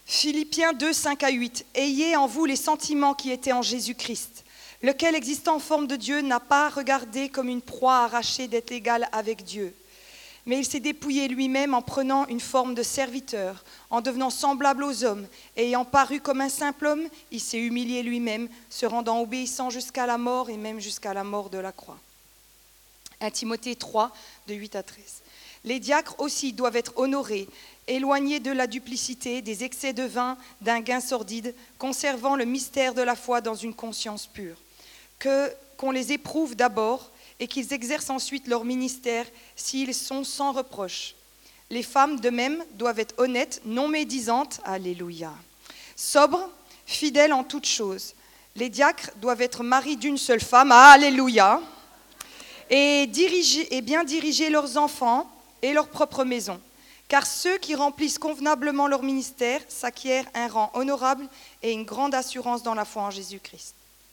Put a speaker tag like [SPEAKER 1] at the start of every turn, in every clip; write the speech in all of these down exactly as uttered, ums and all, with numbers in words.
[SPEAKER 1] Philippiens deux, cinq à huit. Ayez en vous les sentiments qui étaient en Jésus-Christ, lequel, existant en forme de Dieu, n'a pas regardé comme une proie arrachée d'être égal avec Dieu. Mais il s'est dépouillé lui-même en prenant une forme de serviteur, en devenant semblable aux hommes, et ayant paru comme un simple homme, il s'est humilié lui-même, se rendant obéissant jusqu'à la mort et même jusqu'à la mort de la croix. un Timothée trois, de huit à treize. Les diacres aussi doivent être honorés, éloignés de la duplicité, des excès de vin, d'un gain sordide, conservant le mystère de la foi dans une conscience pure. Que, qu'on les éprouve d'abord et qu'ils exercent ensuite leur ministère s'ils sont sans reproche. Les femmes, de même, doivent être honnêtes, non médisantes, alléluia, sobres, fidèles en toutes choses. Les diacres doivent être maris d'une seule femme, alléluia, et, diriger, et bien diriger leurs enfants et leur propre maison. Car ceux qui remplissent convenablement leur ministère s'acquièrent un rang honorable et une grande assurance dans la foi en Jésus-Christ.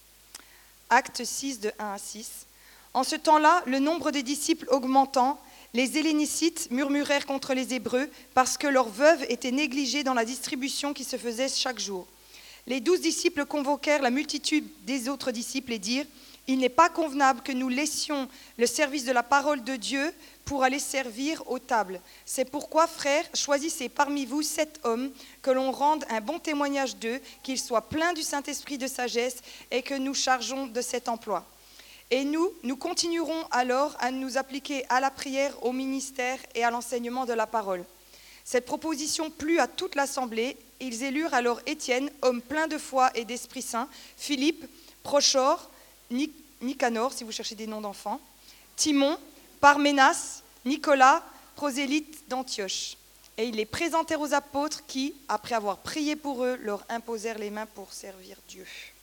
[SPEAKER 1] Acte six, de un à six. En ce temps-là, le nombre des disciples augmentant, les Hellénicites murmurèrent contre les Hébreux parce que leurs veuves étaient négligées dans la distribution qui se faisait chaque jour. Les douze disciples convoquèrent la multitude des autres disciples et dirent « Il n'est pas convenable que nous laissions le service de la parole de Dieu pour aller servir aux tables. C'est pourquoi, frères, choisissez parmi vous sept hommes, que l'on rende un bon témoignage d'eux, qu'ils soient pleins du Saint-Esprit de sagesse et que nous chargeons de cet emploi. Et nous, nous continuerons alors à nous appliquer à la prière, au ministère et à l'enseignement de la parole. » Cette proposition plut à toute l'assemblée. Ils élurent alors Étienne, homme plein de foi et d'Esprit Saint, Philippe, Prochore, Nicanor, si vous cherchez des noms d'enfants, Timon, Parménas, Nicolas, prosélyte d'Antioche. Et ils les présentèrent aux apôtres qui, après avoir prié pour eux, leur imposèrent les mains pour servir Dieu.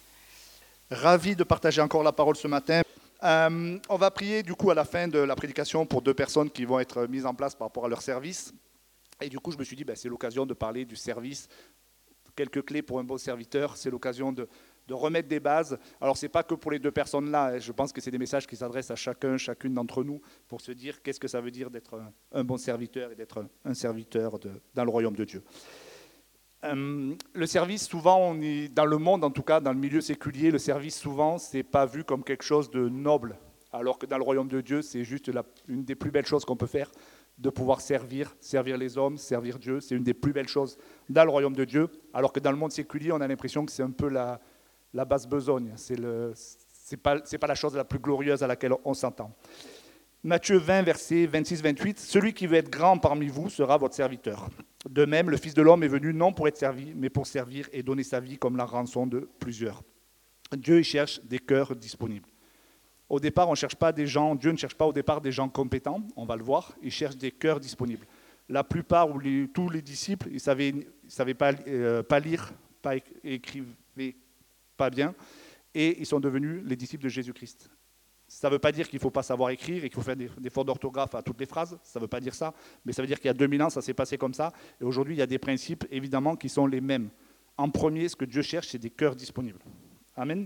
[SPEAKER 2] Ravi de partager encore la parole ce matin. Euh, on va prier du coup à la fin de la prédication pour deux personnes qui vont être mises en place par rapport à leur service. Et du coup, je me suis dit, ben, c'est l'occasion de parler du service. Quelques clés pour un bon serviteur, c'est l'occasion de, de remettre des bases. Alors, ce n'est pas que pour les deux personnes-là, je pense que c'est des messages qui s'adressent à chacun, chacune d'entre nous, pour se dire qu'est-ce que ça veut dire d'être un, un bon serviteur et d'être un, un serviteur de, dans le royaume de Dieu. Euh, le service, souvent, on est, dans le monde, en tout cas, dans le milieu séculier, le service, souvent, ce n'est pas vu comme quelque chose de noble, alors que dans le royaume de Dieu, c'est juste la, une des plus belles choses qu'on peut faire, de pouvoir servir, servir les hommes, servir Dieu. C'est une des plus belles choses dans le royaume de Dieu, alors que dans le monde séculier, on a l'impression que c'est un peu la, la basse besogne. Ce n'est pas, c'est pas la chose la plus glorieuse à laquelle on s'entend. Matthieu vingt, versets vingt-six vingt-huit, « Celui qui veut être grand parmi vous sera votre serviteur. De même, le Fils de l'homme est venu non pour être servi, mais pour servir et donner sa vie comme la rançon de plusieurs. » Dieu il cherche des cœurs disponibles. Au départ, on ne cherche pas des gens, Dieu ne cherche pas au départ des gens compétents, on va le voir, il cherche des cœurs disponibles. La plupart, ou les, tous les disciples, ils ne savaient, ils savaient pas, euh, pas lire, pas écrivaient pas bien, et ils sont devenus les disciples de Jésus-Christ. Ça ne veut pas dire qu'il ne faut pas savoir écrire et qu'il faut faire des, des fautes d'orthographe à toutes les phrases, ça ne veut pas dire ça, mais ça veut dire qu'il y a deux mille ans, ça s'est passé comme ça, et aujourd'hui, il y a des principes, évidemment, qui sont les mêmes. En premier, ce que Dieu cherche, c'est des cœurs disponibles. Amen.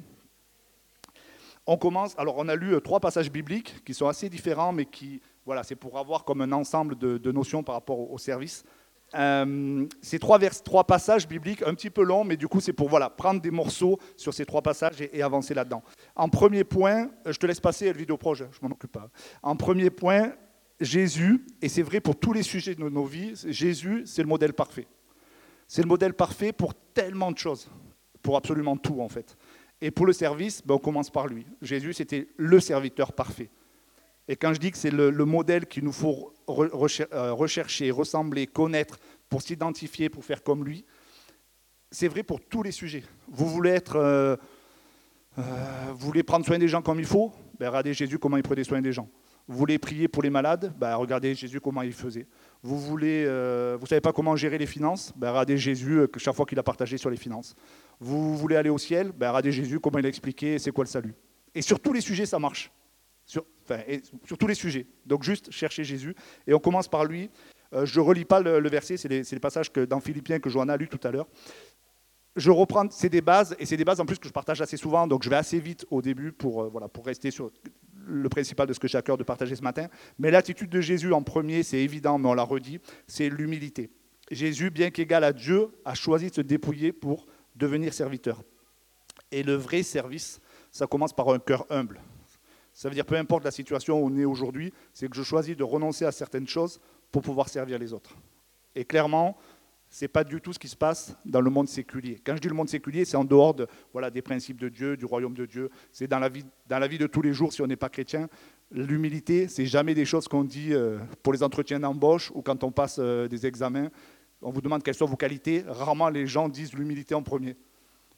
[SPEAKER 2] On commence, alors on a lu trois passages bibliques qui sont assez différents, mais qui, voilà, c'est pour avoir comme un ensemble de, de notions par rapport au, au service. Euh, ces trois, vers, trois passages bibliques, un petit peu longs, mais du coup c'est pour voilà, prendre des morceaux sur ces trois passages et, et avancer là-dedans. En premier point, je te laisse passer le vidéo proche, je m'en occupe pas. En premier point, Jésus, et c'est vrai pour tous les sujets de nos vies, Jésus c'est le modèle parfait. C'est le modèle parfait pour tellement de choses, pour absolument tout en fait. Et pour le service, ben on commence par lui. Jésus, c'était le serviteur parfait. Et quand je dis que c'est le, le modèle qu'il nous faut rechercher, ressembler, connaître, pour s'identifier, pour faire comme lui, c'est vrai pour tous les sujets. Vous voulez être, euh, euh, vous voulez prendre soin des gens comme il faut, ben regardez Jésus comment il prenait soin des gens. Vous voulez prier pour les malades, ben regardez Jésus comment il faisait. Vous voulez, euh, vous savez pas comment gérer les finances, ben regardez Jésus euh, chaque fois qu'il a partagé sur les finances. Vous voulez aller au ciel, ben regardez Jésus comment il a expliqué c'est quoi le salut. Et sur tous les sujets ça marche. Sur, enfin, et sur tous les sujets. Donc juste chercher Jésus. Et on commence par lui. Euh, je ne relis pas le, le verset, c'est les, c'est les passages que, dans Philippiens que Johanna a lu tout à l'heure. Je reprends, c'est des bases, et c'est des bases en plus que je partage assez souvent, donc je vais assez vite au début pour, euh, voilà, pour rester sur le principal de ce que j'ai à cœur de partager ce matin. Mais l'attitude de Jésus en premier, c'est évident, mais on l'a redit, c'est l'humilité. Jésus, bien qu'égal à Dieu, a choisi de se dépouiller pour devenir serviteur. Et le vrai service, ça commence par un cœur humble. Ça veut dire, peu importe la situation où on est aujourd'hui, c'est que je choisis de renoncer à certaines choses pour pouvoir servir les autres. Et clairement, ce n'est pas du tout ce qui se passe dans le monde séculier. Quand je dis le monde séculier, c'est en dehors de, voilà, des principes de Dieu, du royaume de Dieu. C'est dans la vie, dans la vie de tous les jours si on n'est pas chrétien. L'humilité, ce n'est jamais des choses qu'on dit euh, pour les entretiens d'embauche ou quand on passe euh, des examens. On vous demande quelles sont vos qualités. Rarement les gens disent l'humilité en premier. D'accord ?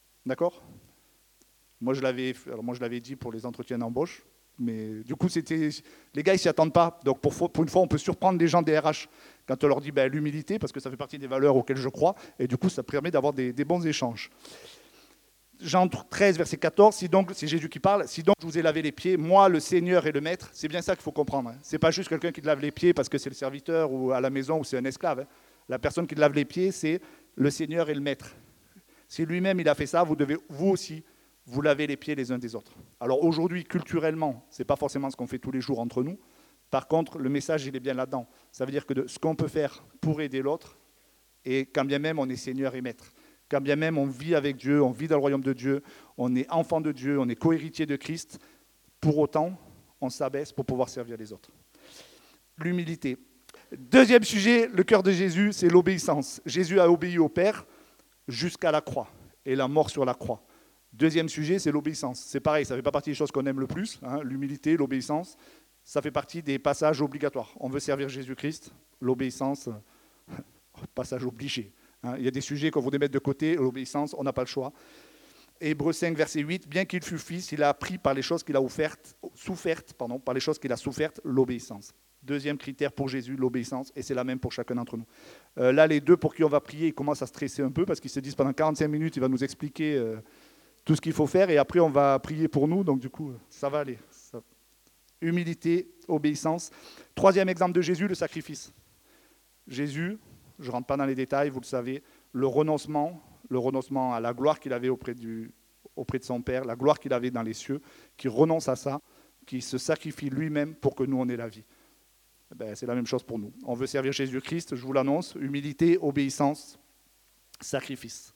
[SPEAKER 2] Moi je, l'avais, alors moi, je l'avais dit pour les entretiens d'embauche. Mais du coup, c'était, les gars, ils ne s'y attendent pas. Donc, pour, pour une fois, on peut surprendre les gens des R H quand on leur dit ben, l'humilité, parce que ça fait partie des valeurs auxquelles je crois. Et du coup, ça permet d'avoir des, des bons échanges. Jean treize, verset quatorze, si donc, c'est Jésus qui parle, si donc je vous ai lavé les pieds, moi, le Seigneur et le Maître, c'est bien ça qu'il faut comprendre. Hein. Ce n'est pas juste quelqu'un qui te lave les pieds parce que c'est le serviteur ou à la maison ou c'est un esclave. Hein. La personne qui te lave les pieds, c'est le Seigneur et le Maître. Si lui-même, il a fait ça, vous devez, vous aussi, vous lavez les pieds les uns des autres. Alors aujourd'hui, culturellement, ce n'est pas forcément ce qu'on fait tous les jours entre nous. Par contre, le message, il est bien là-dedans. Ça veut dire que de, ce qu'on peut faire pour aider l'autre, et quand bien même on est Seigneur et Maître, quand bien même on vit avec Dieu, on vit dans le royaume de Dieu, on est enfant de Dieu, on est co-héritier de Christ, pour autant, on s'abaisse pour pouvoir servir les autres. L'humilité. Deuxième sujet, le cœur de Jésus, c'est l'obéissance. Jésus a obéi au Père jusqu'à la croix, et la mort sur la croix. Deuxième sujet, c'est l'obéissance. C'est pareil, ça ne fait pas partie des choses qu'on aime le plus, hein, l'humilité, l'obéissance. Ça fait partie des passages obligatoires. On veut servir Jésus-Christ, l'obéissance, passage obligé. Hein. Il y a des sujets qu'on voudrait mettre de côté, l'obéissance, on n'a pas le choix. Hébreux cinq, verset huit, bien qu'il fût fils, il a appris par les choses qu'il a offertes, souffertes, pardon, par les choses qu'il a souffertes, l'obéissance. Deuxième critère pour Jésus, l'obéissance, et c'est la même pour chacun d'entre nous. Euh, là, les deux pour qui on va prier, ils commencent à stresser un peu, parce qu'ils se disent pendant quarante-cinq minutes, il va nous expliquer... Euh, tout ce qu'il faut faire, et après on va prier pour nous, donc du coup, ça va aller. Ça. Humilité, obéissance. Troisième exemple de Jésus, le sacrifice. Jésus, je ne rentre pas dans les détails, vous le savez, le renoncement, le renoncement à la gloire qu'il avait auprès, du, auprès de son Père, la gloire qu'il avait dans les cieux, qui renonce à ça, qui se sacrifie lui-même pour que nous, on ait la vie. Ben, c'est la même chose pour nous. On veut servir Jésus-Christ, je vous l'annonce, humilité, obéissance, sacrifice.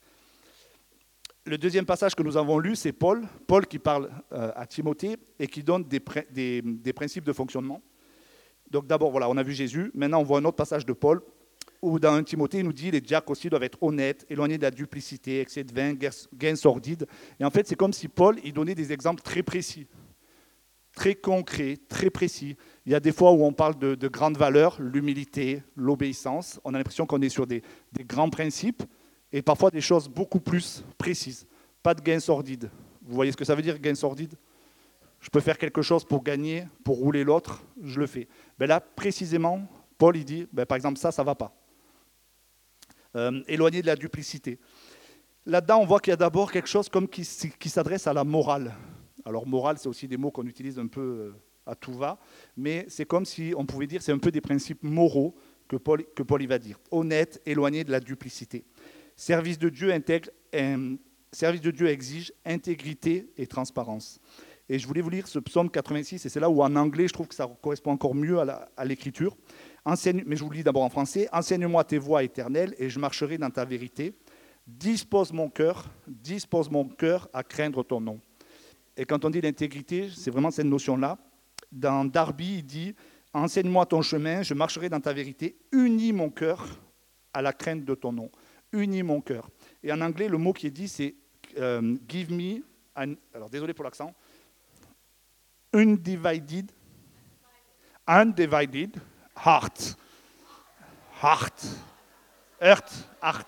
[SPEAKER 2] Le deuxième passage que nous avons lu, c'est Paul, Paul qui parle euh, à Timothée et qui donne des, des, des principes de fonctionnement. Donc d'abord, voilà, on a vu Jésus. Maintenant, on voit un autre passage de Paul où dans un Timothée, il nous dit les diacres aussi doivent être honnêtes, éloignés de la duplicité, excès de vin, gains sordides. Et en fait, c'est comme si Paul, il donnait des exemples très précis, très concrets, très précis. Il y a des fois où on parle de, de grandes valeurs, l'humilité, l'obéissance. On a l'impression qu'on est sur des, des grands principes. Et parfois des choses beaucoup plus précises. Pas de gain sordide. Vous voyez ce que ça veut dire, gain sordide ? Je peux faire quelque chose pour gagner, pour rouler l'autre, je le fais. Ben là, précisément, Paul, il dit, ben, par exemple, ça, ça ne va pas. Euh, éloigné de la duplicité. Là-dedans, on voit qu'il y a d'abord quelque chose comme qui, qui s'adresse à la morale. Alors, morale, c'est aussi des mots qu'on utilise un peu à tout va, mais c'est comme si on pouvait dire, c'est un peu des principes moraux que Paul, que Paul il va dire. Honnête, éloigné de la duplicité. Service de Dieu intègre, euh, service de Dieu exige intégrité et transparence. Et je voulais vous lire ce psaume quatre-vingt-six, et c'est là où en anglais, je trouve que ça correspond encore mieux à, la, à l'écriture. Enseigne, mais je vous le lis d'abord en français. « Enseigne-moi tes voies éternelles, et je marcherai dans ta vérité. Dispose mon cœur, dispose mon cœur à craindre ton nom. » Et quand on dit l'intégrité, c'est vraiment cette notion-là. Dans Darby, il dit « Enseigne-moi ton chemin, je marcherai dans ta vérité. Unis mon cœur à la crainte de ton nom. » Unis mon cœur. Et en anglais, le mot qui est dit, c'est euh, « give me an... » Alors, désolé pour l'accent. « Undivided, undivided heart. » Heart. Heart. Heart.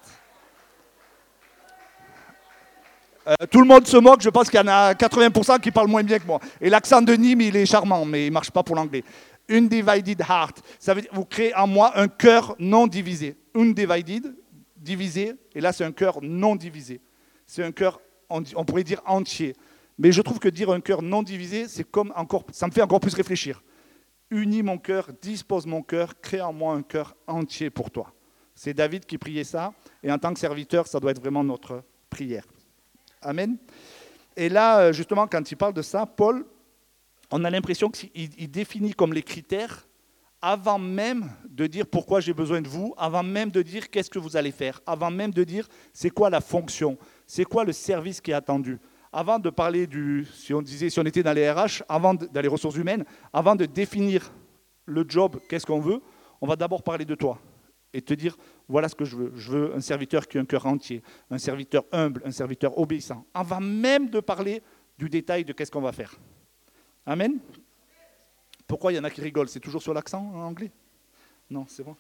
[SPEAKER 2] Euh, tout le monde se moque, je pense qu'il y en a quatre-vingts pour cent qui parlent moins bien que moi. Et l'accent de Nîmes, il est charmant, mais il ne marche pas pour l'anglais. Undivided heart. Ça veut dire, vous créez en moi un cœur non divisé. Undivided, divisé, et là c'est un cœur non divisé. C'est un cœur, on, on pourrait dire entier. Mais je trouve que dire un cœur non divisé, c'est comme encore, ça me fait encore plus réfléchir. Unis mon cœur, dispose mon cœur, crée en moi un cœur entier pour toi. C'est David qui priait ça, et en tant que serviteur, ça doit être vraiment notre prière. Amen. Et là, justement, quand il parle de ça, Paul, on a l'impression qu'il il définit comme les critères avant même de dire pourquoi j'ai besoin de vous, avant même de dire qu'est-ce que vous allez faire, avant même de dire c'est quoi la fonction, c'est quoi le service qui est attendu. Avant de parler du, si on disait, si on était dans les R H, avant de, dans les ressources humaines, avant de définir le job, qu'est-ce qu'on veut, on va d'abord parler de toi et te dire, voilà ce que je veux. Je veux un serviteur qui a un cœur entier, un serviteur humble, un serviteur obéissant, avant même de parler du détail de qu'est-ce qu'on va faire. Amen. Pourquoi il y en a qui rigolent? C'est toujours sur l'accent en anglais? Non, c'est bon.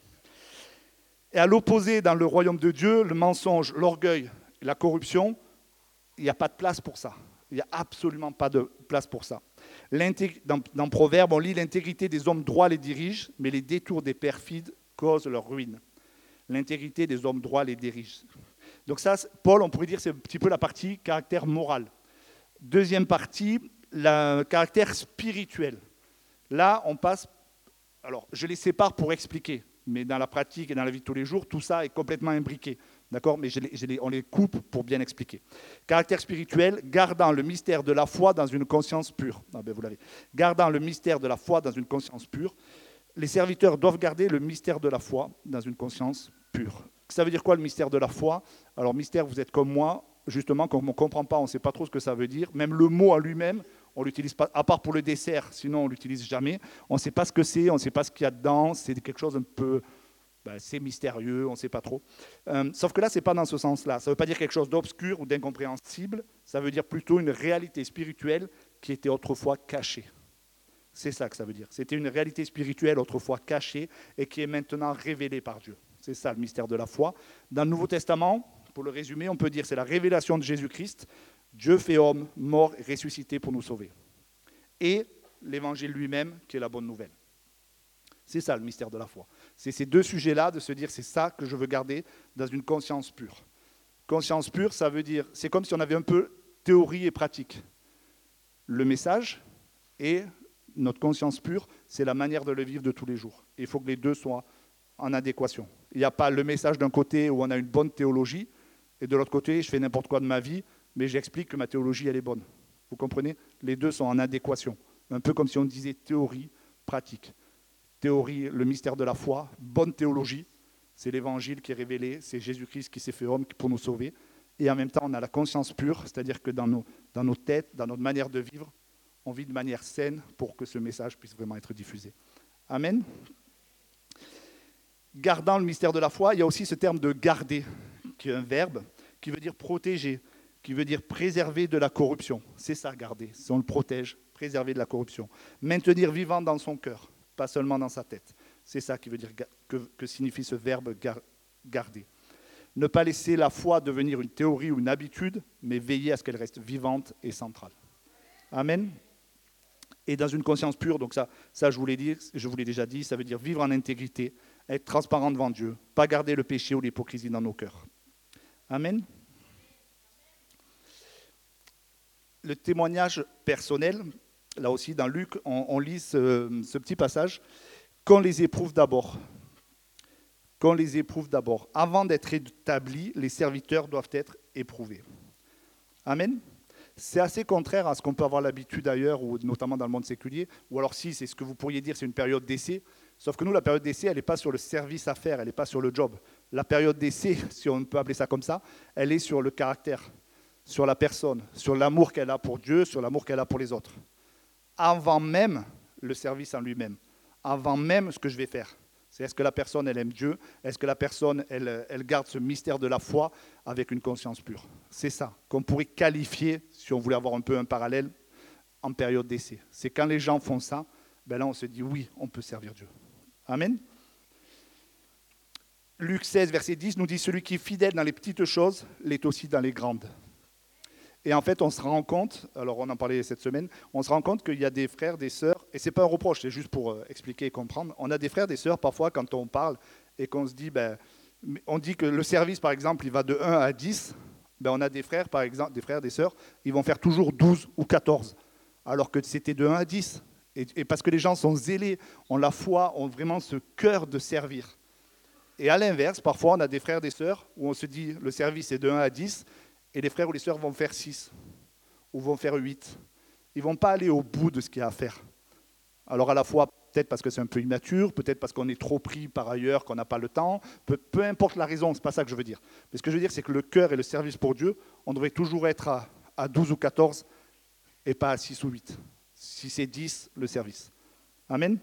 [SPEAKER 2] Et à l'opposé, dans le royaume de Dieu, le mensonge, l'orgueil, la corruption, il n'y a pas de place pour ça. Il n'y a absolument pas de place pour ça. Dans, dans Proverbe, on lit l'intégrité des hommes droits les dirige, mais les détours des perfides causent leur ruine. L'intégrité des hommes droits les dirige. Donc ça, Paul, on pourrait dire, c'est un petit peu la partie caractère moral. Deuxième partie, le caractère spirituel. Là, on passe... Alors, je les sépare pour expliquer, mais dans la pratique et dans la vie de tous les jours, tout ça est complètement imbriqué. D'accord? Mais je les, je les, on les coupe pour bien expliquer. Caractère spirituel, gardant le mystère de la foi dans une conscience pure. Ah ben vous l'avez. Gardant le mystère de la foi dans une conscience pure. Les serviteurs doivent garder le mystère de la foi dans une conscience pure. Ça veut dire quoi le mystère de la foi? Alors mystère, vous êtes comme moi, justement, quand on ne comprend pas, on ne sait pas trop ce que ça veut dire. Même le mot en lui-même, on ne l'utilise pas, à part pour le dessert, sinon on ne l'utilise jamais. On ne sait pas ce que c'est, on ne sait pas ce qu'il y a dedans, c'est quelque chose un peu... Ben, c'est mystérieux, on ne sait pas trop. Euh, sauf que là, ce n'est pas dans ce sens-là. Ça ne veut pas dire quelque chose d'obscur ou d'incompréhensible, ça veut dire plutôt une réalité spirituelle qui était autrefois cachée. C'est ça que ça veut dire. C'était une réalité spirituelle autrefois cachée et qui est maintenant révélée par Dieu. C'est ça le mystère de la foi. Dans le Nouveau Testament, pour le résumer, on peut dire que c'est la révélation de Jésus-Christ, Dieu fait homme, mort et ressuscité pour nous sauver. Et l'évangile lui-même qui est la bonne nouvelle. C'est ça le mystère de la foi. C'est ces deux sujets-là de se dire c'est ça que je veux garder dans une conscience pure. Conscience pure, ça veut dire, c'est comme si on avait un peu théorie et pratique. Le message et notre conscience pure, c'est la manière de le vivre de tous les jours. Et il faut que les deux soient en adéquation. Il n'y a pas le message d'un côté où on a une bonne théologie et de l'autre côté, je fais n'importe quoi de ma vie, mais j'explique que ma théologie, elle est bonne. Vous comprenez? Les deux sont en adéquation. Un peu comme si on disait théorie, pratique. Théorie, le mystère de la foi, bonne théologie, c'est l'évangile qui est révélé, c'est Jésus-Christ qui s'est fait homme pour nous sauver. Et en même temps, on a la conscience pure, c'est-à-dire que dans nos, dans nos têtes, dans notre manière de vivre, on vit de manière saine pour que ce message puisse vraiment être diffusé. Amen. Gardant le mystère de la foi, il y a aussi ce terme de garder, qui est un verbe, qui veut dire protéger, qui veut dire préserver de la corruption. C'est ça, garder, si on le protège, préserver de la corruption. Maintenir vivant dans son cœur, pas seulement dans sa tête. C'est ça qui veut dire que, que signifie ce verbe gar, garder. Ne pas laisser la foi devenir une théorie ou une habitude, mais veiller à ce qu'elle reste vivante et centrale. Amen. Et dans une conscience pure, donc ça, ça je vous l'ai dit, je vous l'ai déjà dit, ça veut dire vivre en intégrité, être transparent devant Dieu, pas garder le péché ou l'hypocrisie dans nos cœurs. Amen. Le témoignage personnel, là aussi dans Luc, on, on lit ce, ce petit passage, qu'on les éprouve d'abord. Qu'on les éprouve d'abord. Avant d'être établis, les serviteurs doivent être éprouvés. Amen. C'est assez contraire à ce qu'on peut avoir l'habitude ailleurs, ou notamment dans le monde séculier, ou alors si, c'est ce que vous pourriez dire, c'est une période d'essai, sauf que nous, la période d'essai, elle n'est pas sur le service à faire, elle n'est pas sur le job. La période d'essai, si on peut appeler ça comme ça, elle est sur le caractère, sur la personne, sur l'amour qu'elle a pour Dieu, sur l'amour qu'elle a pour les autres. Avant même le service en lui-même, avant même ce que je vais faire. C'est est-ce que la personne, elle aime Dieu? Est-ce que la personne, elle, elle garde ce mystère de la foi avec une conscience pure? C'est ça qu'on pourrait qualifier, si on voulait avoir un peu un parallèle, en période d'essai. C'est quand les gens font ça, ben là on se dit oui, on peut servir Dieu. Amen. Luc seize, verset dix nous dit « Celui qui est fidèle dans les petites choses l'est aussi dans les grandes ». Et en fait, on se rend compte, alors on en parlait cette semaine, on se rend compte qu'il y a des frères, des sœurs, et ce n'est pas un reproche, c'est juste pour expliquer et comprendre. On a des frères, des sœurs, parfois, quand on parle et qu'on se dit, ben, on dit que le service, par exemple, il va de un à dix, ben, on a des frères, par exemple, des frères, des sœurs, ils vont faire toujours douze ou quatorze, alors que c'était de un à dix. Et, et parce que les gens sont zélés, ont la foi, ont vraiment ce cœur de servir. Et à l'inverse, parfois, on a des frères, des sœurs, où on se dit, le service est de un à dix, et les frères ou les sœurs vont faire six, ou vont faire huit. Ils ne vont pas aller au bout de ce qu'il y a à faire. Alors à la fois, peut-être parce que c'est un peu immature, peut-être parce qu'on est trop pris par ailleurs, qu'on n'a pas le temps, peu, peu importe la raison, ce n'est pas ça que je veux dire. Mais ce que je veux dire, c'est que le cœur et le service pour Dieu, on devrait toujours être à, à douze ou quatorze et pas à six ou huit. Si c'est dix, le service. Amen.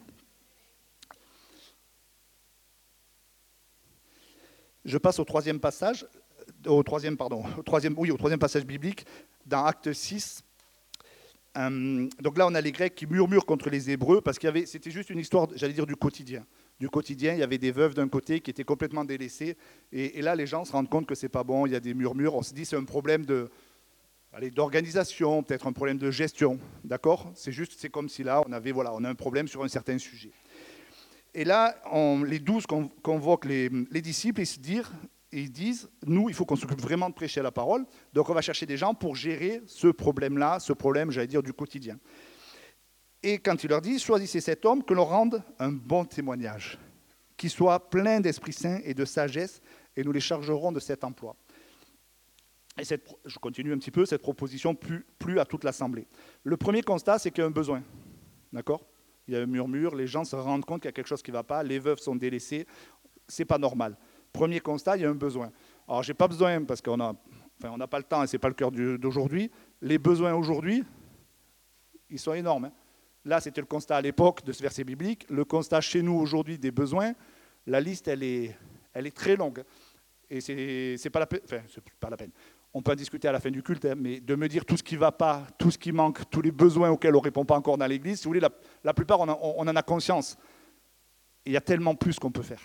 [SPEAKER 2] Je passe au troisième passage, au troisième, pardon, au troisième, oui, au troisième passage biblique, dans Actes six. Euh, donc là, on a les Grecs qui murmurent contre les Hébreux, parce qu'il y avait, c'était juste une histoire, j'allais dire, du quotidien. Du quotidien, il y avait des veuves d'un côté qui étaient complètement délaissées, et, et là, les gens se rendent compte que c'est pas bon, il y a des murmures, on se dit c'est un problème de, allez, d'organisation, peut-être un problème de gestion, d'accord ? C'est juste, c'est comme si là, on avait, voilà, on a un problème sur un certain sujet. Et là, on, les douze convoquent les, les disciples et se disent, et ils disent, nous, il faut qu'on s'occupe vraiment de prêcher la parole, donc on va chercher des gens pour gérer ce problème-là, ce problème, j'allais dire, du quotidien. Et quand il leur dit, choisissez cet homme, que l'on rende un bon témoignage, qui soit plein d'Esprit Saint et de sagesse, et nous les chargerons de cet emploi. Et cette, je continue un petit peu, cette proposition plut, plut à toute l'Assemblée. Le premier constat, c'est qu'il y a un besoin, d'accord ? Il y a un murmure, les gens se rendent compte qu'il y a quelque chose qui ne va pas, les veuves sont délaissées, c'est pas normal. Premier constat, il y a un besoin. Alors, je n'ai pas besoin, parce qu'on a, enfin, on n'a pas le temps et ce n'est pas le cœur d'aujourd'hui. Les besoins aujourd'hui, ils sont énormes. Hein. Là, c'était le constat à l'époque de ce verset biblique. Le constat chez nous aujourd'hui des besoins, la liste, elle est, elle est très longue. Et ce n'est pas, enfin, pas la peine. On peut en discuter à la fin du culte, hein, mais de me dire tout ce qui ne va pas, tout ce qui manque, tous les besoins auxquels on ne répond pas encore dans l'Église, si vous voulez, la, la plupart, on, a, on en a conscience. Et il y a tellement plus qu'on peut faire.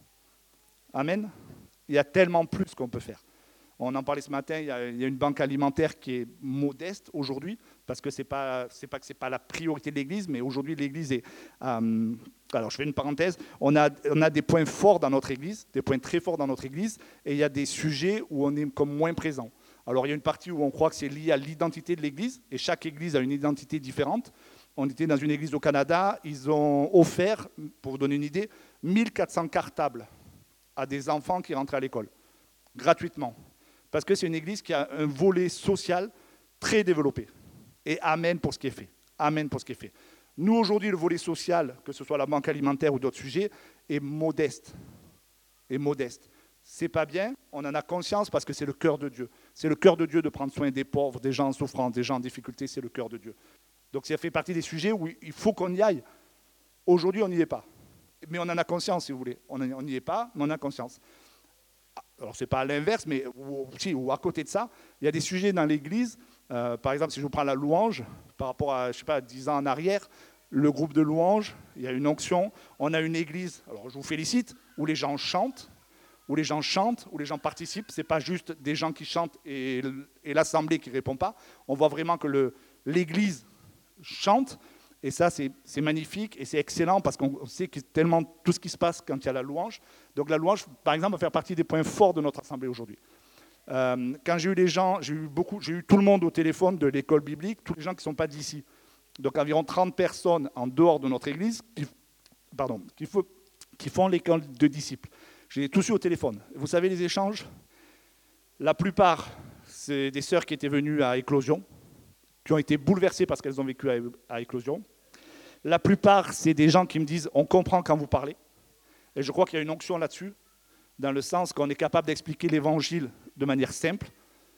[SPEAKER 2] Amen. Il y a tellement plus qu'on peut faire. On en parlait ce matin, il y a, il y a une banque alimentaire qui est modeste aujourd'hui, parce que ce n'est pas, c'est pas que ce n'est pas la priorité de l'Église, mais aujourd'hui l'Église est... Euh, alors je fais une parenthèse, on a, on a des points forts dans notre Église, des points très forts dans notre Église, et il y a des sujets où on est comme moins présent. Alors il y a une partie où on croit que c'est lié à l'identité de l'Église, et chaque Église a une identité différente. On était dans une église au Canada, ils ont offert, pour vous donner une idée, mille quatre cents cartables à des enfants qui rentraient à l'école, gratuitement. Parce que c'est une église qui a un volet social très développé. Et amen pour ce qui est fait. Amen pour ce qui est fait. Nous, aujourd'hui, le volet social, que ce soit la banque alimentaire ou d'autres sujets, est modeste. Est modeste. C'est pas bien, on en a conscience parce que c'est le cœur de Dieu. C'est le cœur de Dieu de prendre soin des pauvres, des gens en souffrance, des gens en difficulté, c'est le cœur de Dieu. Donc ça fait partie des sujets où il faut qu'on y aille. Aujourd'hui, on n'y est pas. Mais on en a conscience, si vous voulez. On n'y est pas, mais on en a conscience. Alors, ce n'est pas à l'inverse, mais ou, si, ou à côté de ça, il y a des sujets dans l'Église. Euh, par exemple, si je vous prends la louange, par rapport à, je sais pas, dix ans en arrière, le groupe de louange, il y a une onction. On a une Église, alors je vous félicite, où les gens chantent, où les gens chantent, où les gens participent. Ce n'est pas juste des gens qui chantent et, et l'Assemblée qui ne répond pas. On voit vraiment que le, l'Église chante. Et ça, c'est, c'est magnifique et c'est excellent parce qu'on sait que tellement tout ce qui se passe quand il y a la louange. Donc la louange, par exemple, va faire partie des points forts de notre assemblée aujourd'hui. Euh, quand j'ai eu les gens, j'ai eu beaucoup, j'ai eu tout le monde au téléphone de l'école biblique, tous les gens qui ne sont pas d'ici. Donc environ trente personnes en dehors de notre église qui, pardon, qui, faut, qui font l'école de disciples. Je les ai tous eu au téléphone. Vous savez les échanges ? La plupart, c'est des sœurs qui étaient venues à Éclosion, qui ont été bouleversées parce qu'elles ont vécu à, à Éclosion. La plupart, c'est des gens qui me disent « on comprend quand vous parlez ». Et je crois qu'il y a une onction là-dessus, dans le sens qu'on est capable d'expliquer l'évangile de manière simple.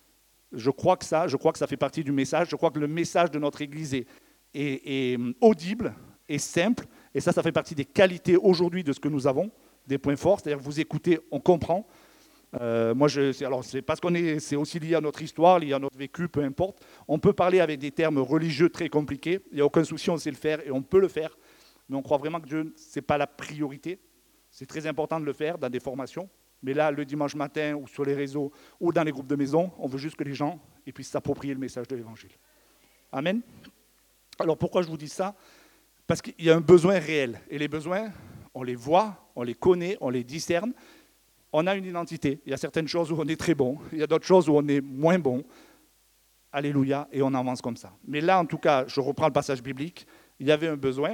[SPEAKER 2] Je crois que ça, je crois que ça fait partie du message. Je crois que le message de notre Église est, est, est audible, est simple. Et ça, ça fait partie des qualités aujourd'hui de ce que nous avons, des points forts. C'est-à-dire que vous écoutez, on comprend. Euh, moi, je, c'est, alors c'est parce qu'on est, c'est aussi lié à notre histoire, lié à notre vécu, peu importe. On peut parler avec des termes religieux très compliqués. Il n'y a aucun souci, on sait le faire et on peut le faire. Mais on croit vraiment que Dieu, ce n'est pas la priorité. C'est très important de le faire dans des formations. Mais là, le dimanche matin, ou sur les réseaux, ou dans les groupes de maison, on veut juste que les gens ils puissent s'approprier le message de l'Évangile. Amen. Alors pourquoi je vous dis ça ? Parce qu'il y a un besoin réel. Et les besoins, on les voit, on les connaît, on les discerne. On a une identité. Il y a certaines choses où on est très bon. Il y a d'autres choses où on est moins bon. Alléluia. Et on avance comme ça. Mais là, en tout cas, je reprends le passage biblique. Il y avait un besoin.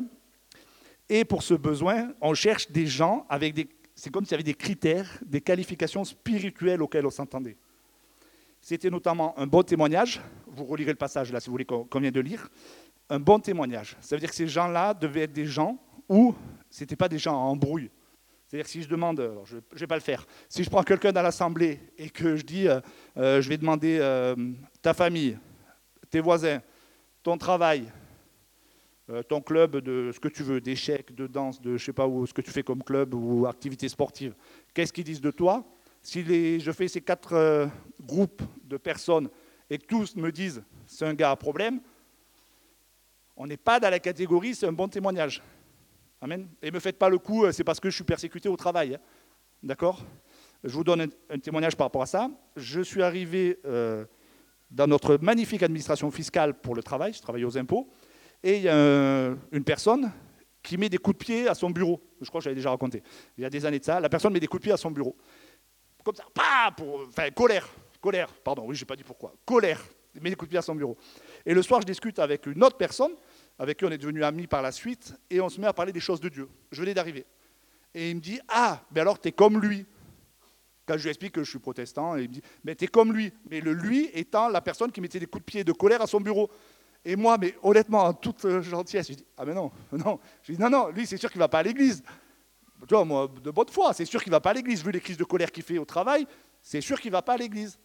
[SPEAKER 2] Et pour ce besoin, on cherche des gens avec des... C'est comme s'il y avait des critères, des qualifications spirituelles auxquelles on s'entendait. C'était notamment un bon témoignage. Vous relirez le passage là, si vous voulez, qu'on vient de lire. Un bon témoignage. Ça veut dire que ces gens-là devaient être des gens ou ce n'étaient pas des gens en embrouille. C'est-à-dire que si je demande, alors je ne vais pas le faire, si je prends quelqu'un dans l'assemblée et que je dis, euh, euh, je vais demander euh, ta famille, tes voisins, ton travail, euh, ton club de ce que tu veux, d'échecs, de danse, de je ne sais pas où, ce que tu fais comme club ou activité sportive, qu'est-ce qu'ils disent de toi? Si les, je fais ces quatre euh, groupes de personnes et que tous me disent c'est un gars à problème, on n'est pas dans la catégorie c'est un bon témoignage. Amen. Et ne me faites pas le coup, c'est parce que je suis persécuté au travail. Hein. D'accord? Je vous donne un, un témoignage par rapport à ça. Je suis arrivé euh, dans notre magnifique administration fiscale pour le travail, je travaille aux impôts, et il y a un, une personne qui met des coups de pied à son bureau. Je crois que j'avais déjà raconté. Il y a des années de ça, la personne met des coups de pied à son bureau. Comme ça, bah, pour, enfin, colère, colère, pardon, oui, je n'ai pas dit pourquoi, colère, il met des coups de pied à son bureau. Et le soir, je discute avec une autre personne, avec qui on est devenus amis par la suite, et on se met à parler des choses de Dieu. Je venais d'arriver. Et il me dit, ah, mais alors tu es comme lui. Quand je lui explique que je suis protestant, il me dit, mais tu es comme lui. Mais le lui étant la personne qui mettait des coups de pied de colère à son bureau. Et moi, mais honnêtement, en toute gentillesse, je dis, ah mais non, non. Je dis, non, non, lui, c'est sûr qu'il ne va pas à l'église. Tu vois, moi, de bonne foi, c'est sûr qu'il ne va pas à l'église. Vu les crises de colère qu'il fait au travail, c'est sûr qu'il ne va pas à l'église.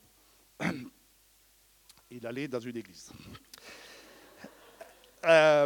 [SPEAKER 2] Il allait dans une église. Euh,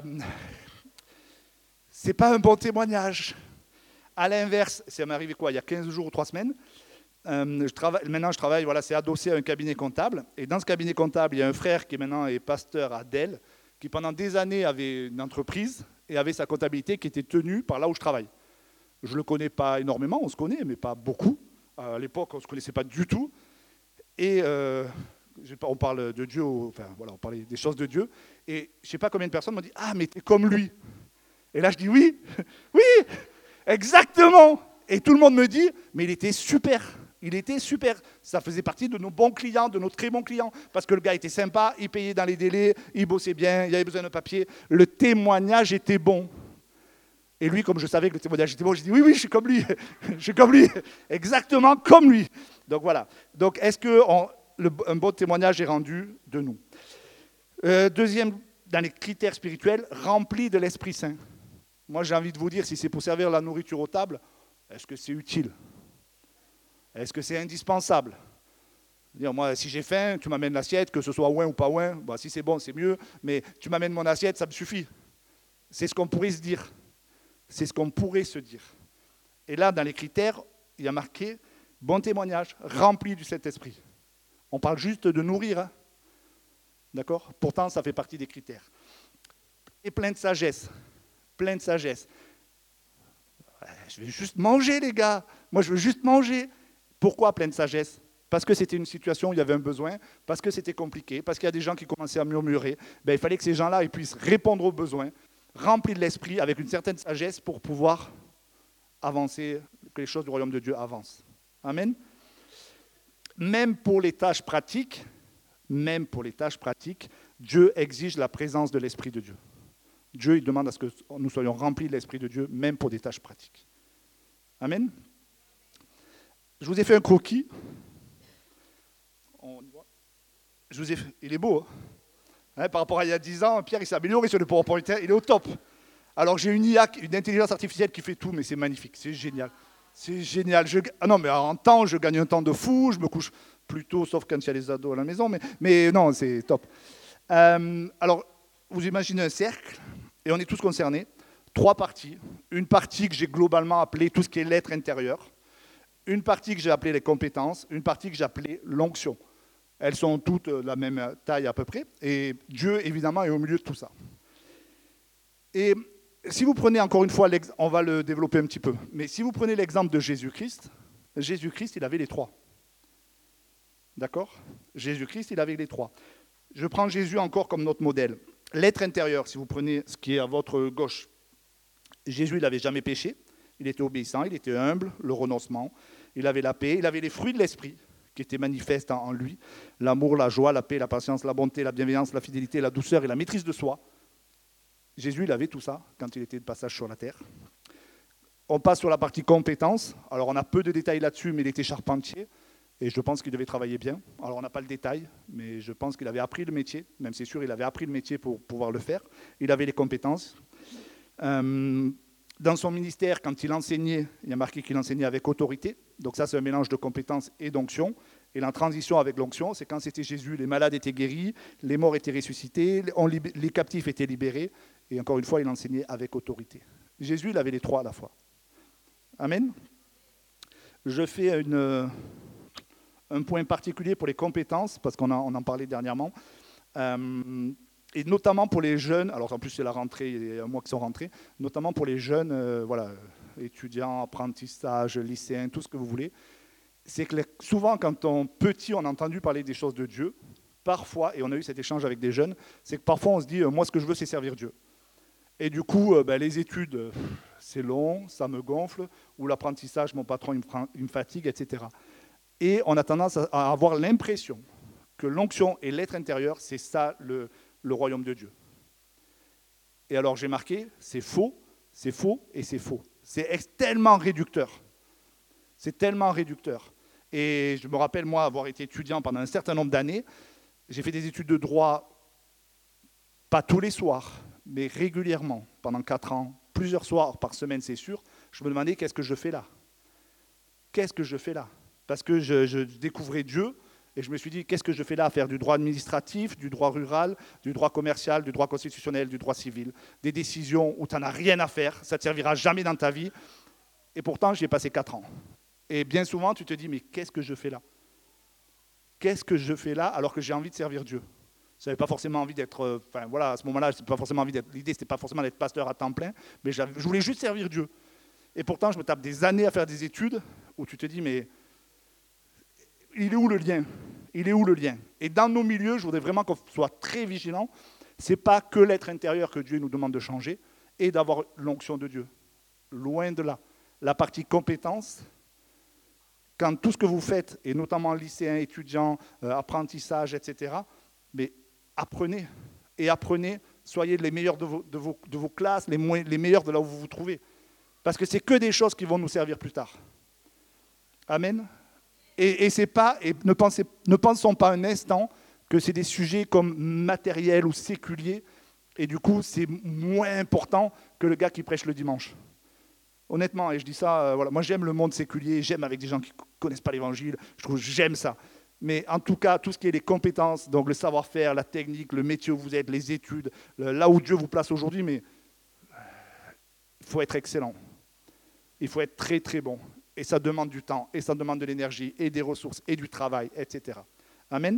[SPEAKER 2] c'est pas un bon témoignage. À l'inverse, ça m'est arrivé quoi, il y a quinze jours ou trois semaines. Euh, je travaille, maintenant, je travaille, voilà, c'est adossé à un cabinet comptable. Et dans ce cabinet comptable, il y a un frère qui maintenant est pasteur à Delle, qui pendant des années avait une entreprise et avait sa comptabilité qui était tenue par là où je travaille. Je ne le connais pas énormément, on se connaît, mais pas beaucoup. À l'époque, on ne se connaissait pas du tout. Et euh, on parle de Dieu, enfin voilà, on parlait des choses de Dieu. Et je ne sais pas combien de personnes m'ont dit « Ah, mais tu es comme lui ». Et là, je dis « Oui, oui, exactement ». Et tout le monde me dit « Mais il était super, il était super ». Ça faisait partie de nos bons clients, de nos très bons clients. Parce que le gars était sympa, il payait dans les délais, il bossait bien, il avait besoin de papier. Le témoignage était bon. Et lui, comme je savais que le témoignage était bon, j'ai dit « Oui, oui, je suis comme lui, je suis comme lui, exactement comme lui ». Donc voilà. Donc est-ce qu'un bon témoignage est rendu de nous? euh, Deuxième, dans les critères spirituels, rempli de l'Esprit Saint. Moi, j'ai envie de vous dire, si c'est pour servir la nourriture aux tables, est-ce que c'est utile? Est-ce que c'est indispensable? Dire, moi, si j'ai faim, tu m'amènes l'assiette, que ce soit ouin ou pas ouin, bah, si c'est bon, c'est mieux, mais tu m'amènes mon assiette, ça me suffit. C'est ce qu'on pourrait se dire. C'est ce qu'on pourrait se dire. Et là, dans les critères, il y a marqué bon témoignage, rempli du Saint-Esprit. On parle juste de nourrir. Hein. D'accord? Pourtant, ça fait partie des critères. Et plein de sagesse. Plein de sagesse. Je vais juste manger, les gars. Moi, je veux juste manger. Pourquoi plein de sagesse? Parce que c'était une situation où il y avait un besoin, parce que c'était compliqué, parce qu'il y a des gens qui commençaient à murmurer. Ben, il fallait que ces gens-là ils puissent répondre aux besoins, remplis de l'esprit, avec une certaine sagesse pour pouvoir avancer, que les choses du royaume de Dieu avancent. Amen. Même pour les tâches pratiques, même pour les tâches pratiques, Dieu exige la présence de l'Esprit de Dieu. Dieu il demande à ce que nous soyons remplis de l'Esprit de Dieu, même pour des tâches pratiques. Amen. Je vous ai fait un croquis. On y voit. Je vous ai fait... Il est beau. Hein hein, par rapport à il y a dix ans, Pierre il s'est amélioré sur le PowerPoint. Il est au top. Alors j'ai une I A, une intelligence artificielle qui fait tout, mais c'est magnifique, c'est génial. C'est génial. Je... Ah non, mais en temps, je gagne un temps de fou, je me couche plus tôt, sauf quand il y a les ados à la maison, mais, mais non, c'est top. Euh, alors, vous imaginez un cercle, et on est tous concernés. Trois parties. Une partie que j'ai globalement appelée tout ce qui est l'être intérieur. Une partie que j'ai appelée les compétences. Une partie que j'ai appelée l'onction. Elles sont toutes de la même taille à peu près. Et Dieu, évidemment, est au milieu de tout ça. Et si vous prenez encore une fois, on va le développer un petit peu, mais si vous prenez l'exemple de Jésus-Christ, Jésus-Christ, il avait les trois. D'accord? Jésus-Christ, il avait les trois. Je prends Jésus encore comme notre modèle. L'être intérieur, si vous prenez ce qui est à votre gauche, Jésus, il n'avait jamais péché, il était obéissant, il était humble, le renoncement, il avait la paix, il avait les fruits de l'esprit qui étaient manifestes en lui, l'amour, la joie, la paix, la patience, la bonté, la bienveillance, la fidélité, la douceur et la maîtrise de soi. Jésus, il avait tout ça quand il était de passage sur la terre. On passe sur la partie compétences. Alors, on a peu de détails là-dessus, mais il était charpentier. Et je pense qu'il devait travailler bien. Alors, on n'a pas le détail, mais je pense qu'il avait appris le métier. Même c'est sûr, il avait appris le métier pour pouvoir le faire. Il avait les compétences. Euh, Dans son ministère, quand il enseignait, il y a marqué qu'il enseignait avec autorité. Donc ça, c'est un mélange de compétences et d'onction. Et la transition avec l'onction, c'est quand c'était Jésus, les malades étaient guéris, les morts étaient ressuscités, on libé- les captifs étaient libérés. Et encore une fois, il enseignait avec autorité. Jésus, il avait les trois à la fois. Amen. Je fais une, un point particulier pour les compétences, parce qu'on en, on en parlait dernièrement. Euh, et notamment pour les jeunes, alors en plus c'est la rentrée, il y a un mois qui sont rentrés, notamment pour les jeunes, euh, voilà, étudiants, apprentissages, lycéens, tout ce que vous voulez. C'est que les, souvent, quand on petit, on a entendu parler des choses de Dieu, parfois, et on a eu cet échange avec des jeunes, c'est que parfois on se dit, euh, moi ce que je veux c'est servir Dieu. Et du coup, euh, ben, les études, euh, c'est long, ça me gonfle, ou l'apprentissage, mon patron il me, prend, il me fatigue, et cetera. Et on a tendance à, à avoir l'impression que l'onction et l'être intérieur, c'est ça le, le royaume de Dieu. Et alors j'ai marqué, c'est faux, c'est faux et c'est faux. C'est tellement réducteur. C'est tellement réducteur. Et je me rappelle, moi, avoir été étudiant pendant un certain nombre d'années. J'ai fait des études de droit, pas tous les soirs, mais régulièrement, pendant quatre ans, plusieurs soirs par semaine, c'est sûr. Je me demandais, qu'est-ce que je fais là? Qu'est-ce que je fais là? Parce que je, je découvrais Dieu, et je me suis dit, qu'est-ce que je fais là? À faire du droit administratif, du droit rural, du droit commercial, du droit constitutionnel, du droit civil. Des décisions où tu n'en as rien à faire, ça ne te servira jamais dans ta vie. Et pourtant, j'y ai passé quatre ans. Et bien souvent, tu te dis, mais qu'est-ce que je fais là? Qu'est-ce que je fais là alors que j'ai envie de servir Dieu? Je n'avais pas forcément envie d'être, enfin voilà, à ce moment-là, pas forcément envie d'être, l'idée, c'était pas forcément d'être pasteur à temps plein, mais je voulais juste servir Dieu. Et pourtant, je me tape des années à faire des études où tu te dis, mais il est où le lien? Il est où le lien? Et dans nos milieux, je voudrais vraiment qu'on soit très vigilants. Ce n'est pas que l'être intérieur que Dieu nous demande de changer et d'avoir l'onction de Dieu. Loin de là. La partie compétence, quand tout ce que vous faites, et notamment lycéens, étudiants, euh, apprentissage, et cetera, mais apprenez. Et apprenez, soyez les meilleurs de vos, de vos, de vos classes, les, moins, les meilleurs de là où vous vous trouvez. Parce que c'est que des choses qui vont nous servir plus tard. Amen. Et, et, c'est pas, et ne, pensez, ne pensons pas un instant que c'est des sujets comme matériels ou séculiers, et du coup, c'est moins important que le gars qui prêche le dimanche. Honnêtement, et je dis ça, euh, voilà, moi j'aime le monde séculier, j'aime avec des gens qui ne connaissent pas l'évangile, je trouve j'aime ça. Mais en tout cas, tout ce qui est les compétences, donc le savoir-faire, la technique, le métier où vous êtes, les études, le, là où Dieu vous place aujourd'hui, mais il faut être excellent. Il faut être très très bon. Et ça demande du temps, et ça demande de l'énergie, et des ressources, et du travail, et cetera. Amen.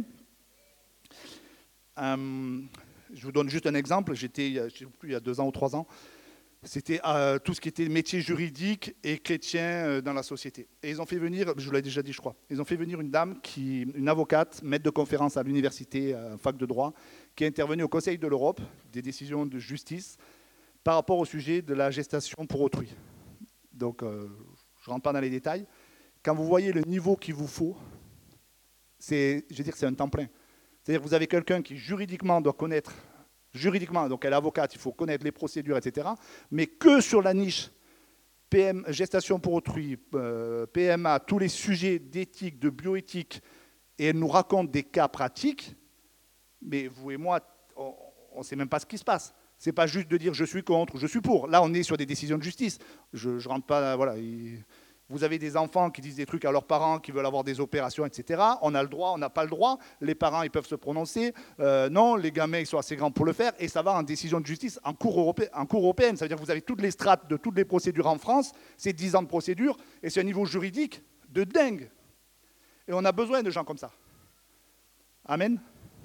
[SPEAKER 2] Euh, je vous donne juste un exemple. J'étais, je ne sais plus, il y a deux ans ou trois ans, c'était euh, tout ce qui était métier juridique et chrétien euh, dans la société. Et ils ont fait venir, je vous l'ai déjà dit, je crois, ils ont fait venir une dame, qui, une avocate, maître de conférence à l'université, euh, fac de droit, qui est intervenue au Conseil de l'Europe, des décisions de justice, par rapport au sujet de la gestation pour autrui. Donc, euh, je ne rentre pas dans les détails. Quand vous voyez le niveau qu'il vous faut, c'est, je veux dire, c'est un temps plein. C'est-à-dire que vous avez quelqu'un qui juridiquement doit connaître, juridiquement, donc elle est avocate, il faut connaître les procédures, et cetera, mais que sur la niche P M, gestation pour autrui, euh, P M A, tous les sujets d'éthique, de bioéthique, et elle nous raconte des cas pratiques, mais vous et moi, on ne sait même pas ce qui se passe. Ce n'est pas juste de dire je suis contre ou je suis pour. Là, on est sur des décisions de justice. Je ne rentre pas, voilà. Il, vous avez des enfants qui disent des trucs à leurs parents, qui veulent avoir des opérations, et cetera. On a le droit, on n'a pas le droit. Les parents, ils peuvent se prononcer. Euh, non, les gamins, ils sont assez grands pour le faire. Et ça va en décision de justice, en cour, europé, en cour européenne. Ça veut dire que vous avez toutes les strates de toutes les procédures en France. C'est dix ans de procédure. Et c'est un niveau juridique de dingue. Et on a besoin de gens comme ça. Amen.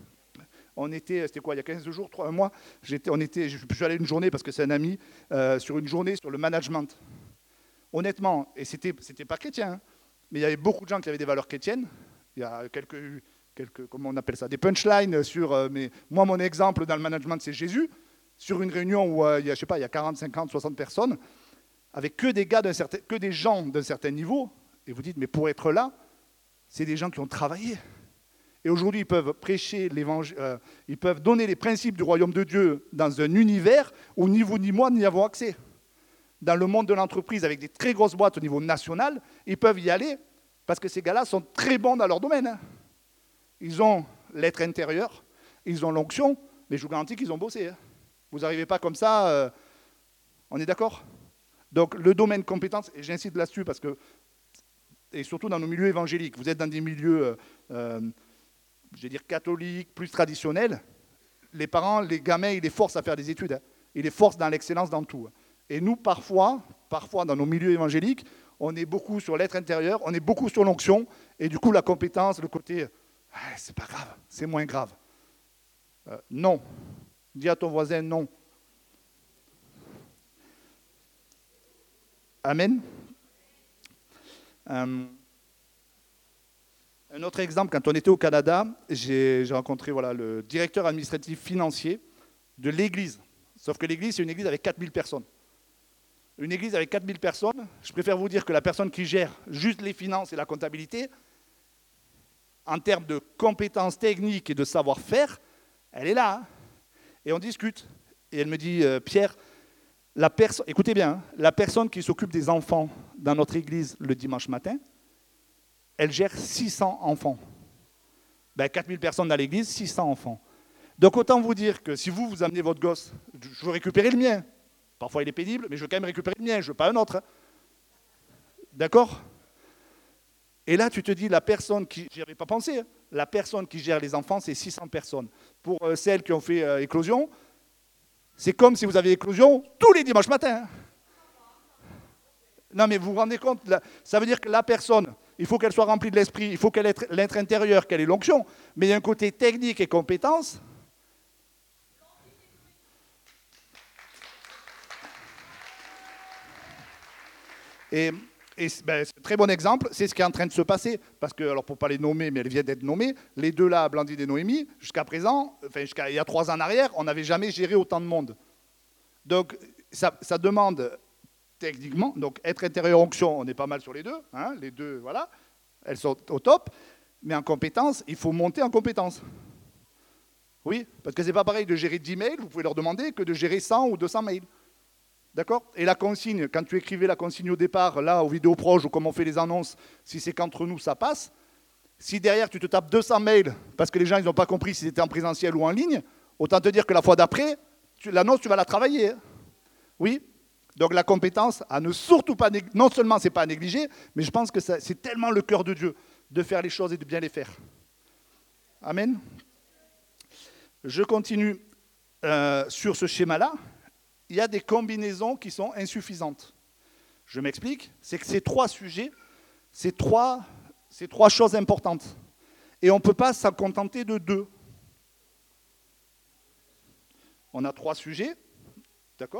[SPEAKER 2] On était, c'était quoi, il y a quinze jours, trois, un mois, j'étais, on était, je suis allé une journée parce que c'est un ami, euh, sur une journée sur le management. Honnêtement, et c'était, c'était pas chrétien, hein, mais il y avait beaucoup de gens qui avaient des valeurs chrétiennes. Il y a quelques, quelques comment on appelle ça, des punchlines sur, euh, mais moi mon exemple dans le management c'est Jésus, sur une réunion où euh, il y a, je sais pas, il y a quarante, cinquante, soixante personnes, avec que des gars d'un certain, que des gens d'un certain niveau, et vous dites, mais pour être là, c'est des gens qui ont travaillé. Et aujourd'hui, ils peuvent prêcher l'évangile, euh, ils peuvent donner les principes du royaume de Dieu dans un univers où ni vous ni moi n'y avons accès. Dans le monde de l'entreprise, avec des très grosses boîtes au niveau national, ils peuvent y aller parce que ces gars-là sont très bons dans leur domaine. Hein. Ils ont l'être intérieur, ils ont l'onction, mais je vous garantis qu'ils ont bossé. Hein. Vous n'arrivez pas comme ça, euh, on est d'accord? Donc le domaine compétence, et j'insiste là-dessus parce que, et surtout dans nos milieux évangéliques, vous êtes dans des milieux, euh, euh, je vais dire catholiques, plus traditionnels, les parents, les gamins, ils les forcent à faire des études, hein. Ils les forcent dans l'excellence dans tout. Et nous, parfois, parfois dans nos milieux évangéliques, on est beaucoup sur l'être intérieur, on est beaucoup sur l'onction, et du coup la compétence, le côté, ah, c'est pas grave, c'est moins grave. Euh, non. Dis à ton voisin non. Amen. Euh, un autre exemple, quand on était au Canada, j'ai, j'ai rencontré voilà, le directeur administratif financier de l'église. Sauf que l'église, c'est une église avec quatre mille personnes. Une église avec quatre mille personnes, je préfère vous dire que la personne qui gère juste les finances et la comptabilité, en termes de compétences techniques et de savoir-faire, elle est là. Hein. Et on discute. Et elle me dit, euh, Pierre, la perso- écoutez bien, hein, la personne qui s'occupe des enfants dans notre église le dimanche matin, elle gère six cents enfants. Ben, quatre mille personnes dans l'église, six cents enfants. Donc autant vous dire que si vous, vous amenez votre gosse, je veux récupérer le mien. Parfois il est pénible, mais je veux quand même récupérer le mien, je ne veux pas un autre. Hein. D'accord ? Et là, tu te dis, la personne qui, j'y avais pas pensé, hein, la personne qui gère les enfants, c'est six cents personnes. Pour euh, celles qui ont fait euh, éclosion, c'est comme si vous avez éclosion tous les dimanches matins. Hein. Non, mais vous vous rendez compte, là, ça veut dire que la personne, il faut qu'elle soit remplie de l'esprit, il faut qu'elle ait l'être intérieur, qu'elle ait l'onction, mais il y a un côté technique et compétence. Et, et ben, c'est un très bon exemple, c'est ce qui est en train de se passer, parce que, alors pour ne pas les nommer, mais elles viennent d'être nommées, les deux là, Blandine et Noémie, jusqu'à présent, enfin jusqu'à il y a trois ans en arrière, on n'avait jamais géré autant de monde. Donc ça, ça demande techniquement, donc être intérieur onction, on est pas mal sur les deux, hein, les deux, voilà, elles sont au top, mais en compétence, il faut monter en compétence. Oui, parce que c'est pas pareil de gérer dix mails, vous pouvez leur demander, que de gérer cent ou deux cents mails. D'accord ? Et la consigne, quand tu écrivais la consigne au départ, là, au Vidéoproche, ou comme on fait les annonces, si c'est qu'entre nous, ça passe. Si derrière, tu te tapes deux cents mails, parce que les gens, ils n'ont pas compris si c'était en présentiel ou en ligne, autant te dire que la fois d'après, tu, l'annonce, tu vas la travailler. Oui ? Donc la compétence, à ne surtout pas, nég- non seulement c'est pas à négliger, mais je pense que ça, c'est tellement le cœur de Dieu, de faire les choses et de bien les faire. Amen. Je continue euh, sur ce schéma-là. Il y a des combinaisons qui sont insuffisantes. Je m'explique, c'est que ces trois sujets, ces trois, ces trois choses importantes. Et on ne peut pas s'en contenter de deux. On a trois sujets, d'accord ?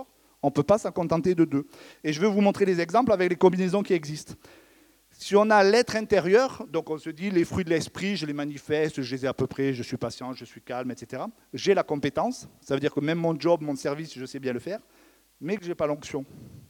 [SPEAKER 2] On ne peut pas s'en contenter de deux. Et je vais vous montrer des exemples avec les combinaisons qui existent. Si on a l'être intérieur, donc on se dit les fruits de l'esprit, je les manifeste, je les ai à peu près, je suis patient, je suis calme, et cetera. J'ai la compétence, ça veut dire que même mon job, mon service, je sais bien le faire, mais que je n'ai pas l'onction.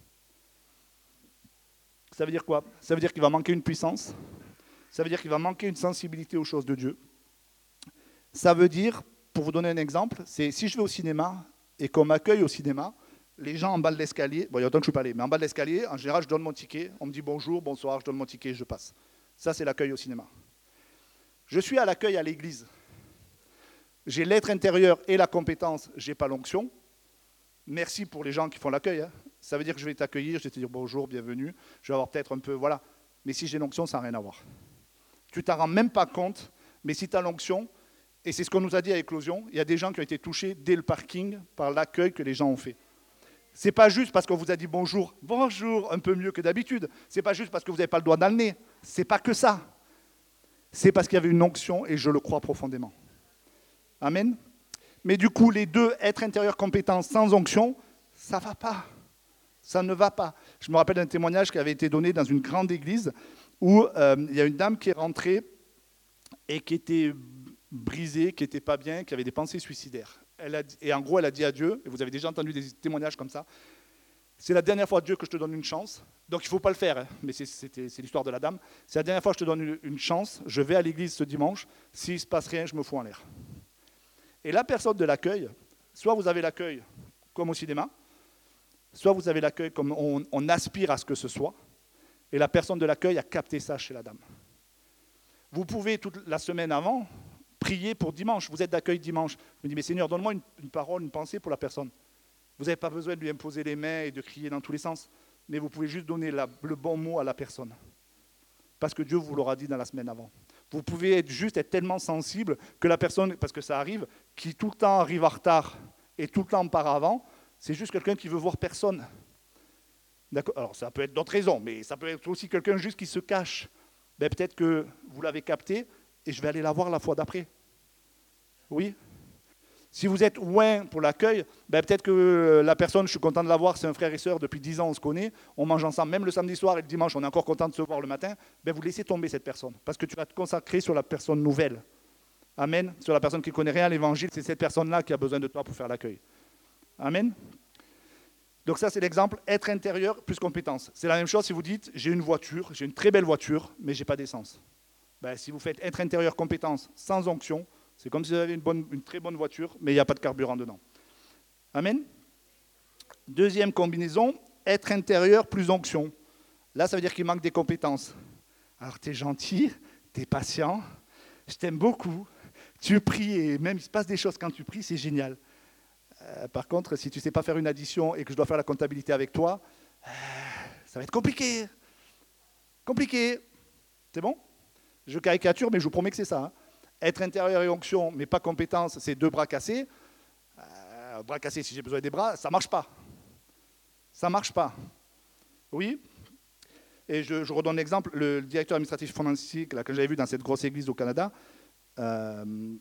[SPEAKER 2] Ça veut dire quoi ? Ça veut dire qu'il va manquer une puissance, ça veut dire qu'il va manquer une sensibilité aux choses de Dieu. Ça veut dire, pour vous donner un exemple, c'est si je vais au cinéma et qu'on m'accueille au cinéma, les gens en bas de l'escalier, bon, il y a longtemps que je ne suis pas allé, mais en bas de l'escalier, en général, je donne mon ticket, on me dit bonjour, bonsoir, je donne mon ticket, je passe. Ça, c'est l'accueil au cinéma. Je suis à l'accueil à l'église. J'ai l'être intérieur et la compétence, je n'ai pas l'onction. Merci pour les gens qui font l'accueil. Hein. Ça veut dire que je vais t'accueillir, je vais te dire bonjour, bienvenue, je vais avoir peut-être un peu, voilà. Mais si j'ai l'onction, ça n'a rien à voir. Tu t'en rends même pas compte, mais si tu as l'onction, et c'est ce qu'on nous a dit à Éclosion, il y a des gens qui ont été touchés dès le parking par l'accueil que les gens ont fait. C'est pas juste parce qu'on vous a dit bonjour, bonjour, un peu mieux que d'habitude. C'est pas juste parce que vous n'avez pas le doigt dans le nez. C'est pas que ça. C'est parce qu'il y avait une onction et je le crois profondément. Amen. Mais du coup, les deux, être intérieur compétence sans onction, ça ne va pas. Ça ne va pas. Je me rappelle d'un témoignage qui avait été donné dans une grande église où euh, il y a une dame qui est rentrée et qui était brisée, qui n'était pas bien, qui avait des pensées suicidaires. Elle a, et en gros, elle a dit à Dieu, et vous avez déjà entendu des témoignages comme ça, c'est la dernière fois, Dieu, que je te donne une chance. Donc il ne faut pas le faire, hein, mais c'est, c'était, c'est l'histoire de la dame. C'est la dernière fois que je te donne une, une chance, je vais à l'église ce dimanche, s'il ne se passe rien, je me fous en l'air. Et la personne de l'accueil, soit vous avez l'accueil comme au cinéma, soit vous avez l'accueil comme on, on aspire à ce que ce soit, et la personne de l'accueil a capté ça chez la dame. Vous pouvez, toute la semaine avant, prier pour dimanche. Vous êtes d'accueil dimanche. Je me dis, mais Seigneur, donne-moi une, une parole, une pensée pour la personne. Vous n'avez pas besoin de lui imposer les mains et de crier dans tous les sens. mais vous pouvez juste donner la, le bon mot à la personne. Parce que Dieu vous l'aura dit dans la semaine avant. Vous pouvez être juste être tellement sensible que la personne, parce que ça arrive, qui tout le temps arrive en retard et tout le temps part avant, c'est juste quelqu'un qui veut voir personne. D'accord. Alors ça peut être d'autres raisons, mais ça peut être aussi quelqu'un juste qui se cache. Ben, peut-être que vous l'avez capté et je vais aller la voir la fois d'après. Oui. Si vous êtes loin pour l'accueil, ben peut-être que la personne, je suis content de la voir, c'est un frère et sœur, depuis dix ans on se connaît, on mange ensemble, même le samedi soir et le dimanche, on est encore content de se voir le matin, ben vous laissez tomber cette personne, parce que tu vas te consacrer sur la personne nouvelle. Amen. Sur la personne qui ne connaît rien à l'évangile, c'est cette personne-là qui a besoin de toi pour faire l'accueil. Amen. Donc ça, c'est l'exemple, être intérieur plus compétence. C'est la même chose si vous dites, j'ai une voiture, j'ai une très belle voiture, mais je n'ai pas d'essence. Ben, si vous faites être intérieur compétence sans onction, c'est comme si vous avez une, bonne, une très bonne voiture, mais il n'y a pas de carburant dedans. Amen. Deuxième combinaison, être intérieur plus onction. Là, ça veut dire qu'il manque des compétences. Alors, tu es gentil, tu es patient, je t'aime beaucoup, tu pries et même il se passe des choses quand tu pries, c'est génial. Euh, par contre, si tu ne sais pas faire une addition et que je dois faire la comptabilité avec toi, euh, ça va être compliqué. Compliqué. C'est bon? Je caricature, mais je vous promets que c'est ça. Hein. Être intérieur et onction, mais pas compétence, c'est deux bras cassés. Euh, bras cassés, si j'ai besoin des bras, ça ne marche pas. Ça ne marche pas. Oui. Et je, je redonne l'exemple, le directeur administratif financier là, que j'avais vu dans cette grosse église au Canada, euh,